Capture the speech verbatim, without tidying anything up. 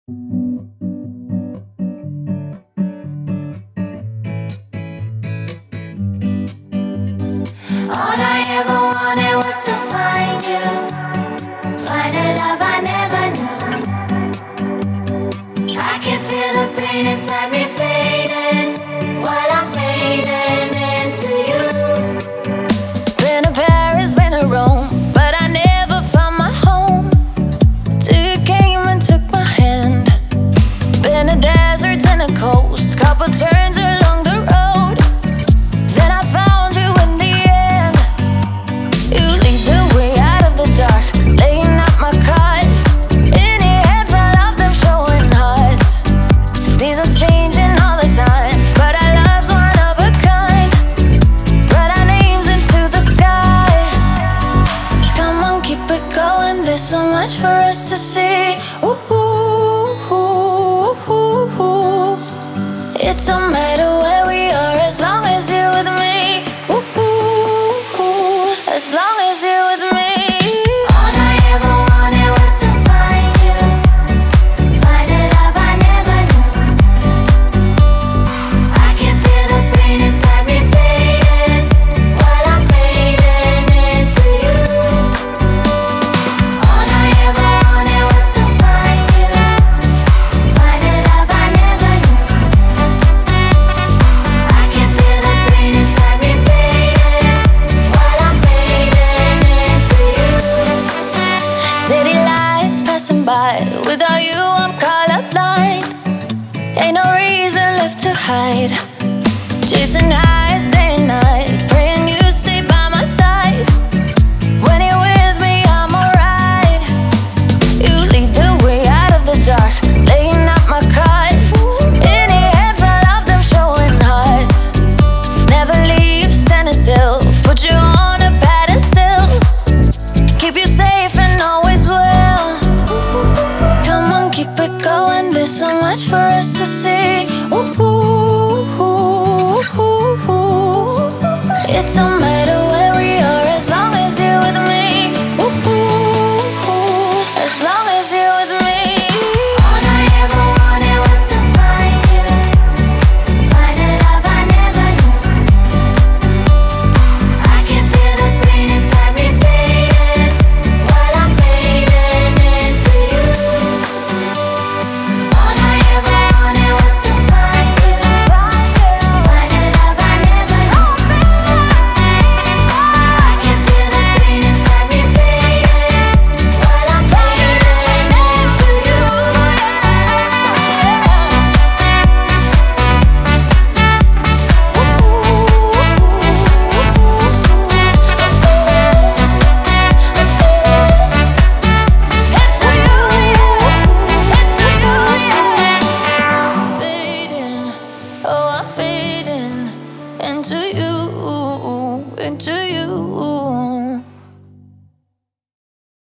All I ever wanted was to find you, find a love I never knew. I can feel the pain inside me fading, while I'm fading into you. Been to Paris, been to Rome, but I never found my home till you came and took my hand. Been to deserts and a coast, couple turns along the road, then I found you in the end. You lead the way out of the dark, laying out my cards. In your hands I love them showing hearts. Seasons changing all the time, but our love's one of a kind. Write our names into the sky. Come on, keep it going, there's so much for us to see. Ooh, ooh, ooh, ooh, ooh. It don't matter where we are as long as you're with me. Ooh, ooh, ooh. As long as you're with me. All I ever wanted was to find you, find a love I never knew. I can feel the pain inside me fading, while I'm fading into you. All I ever wanted was to find you, find a love I never knew. I can feel the pain inside me fading, while I'm fading into you. City lights passing by, without you I'm colorblind. Ain't no reason left to hide. Chasing highs day and night, praying you stay by my side. When you're with me I'm alright. You lead the way out of the dark, laying out my cards. In your hands I love them showing hearts. Never leave standing still, put you on a pedestal. Keep you safe and always will. Come on, keep it going, there's so much for us to see. Ooh, ooh, ooh, ooh, ooh. It don't matter where we are as long as you're with me. Ooh, ooh, ooh. As long as you're with me. All I ever wanted was to find you, find a love I never knew. I can feel the pain inside me fading, while I'm fading into you. All I ever wanted was to find you, find a love I never knew. I can feel the pain inside me fading, while I'm fading into you. Fading, oh I'm fading into you, into you.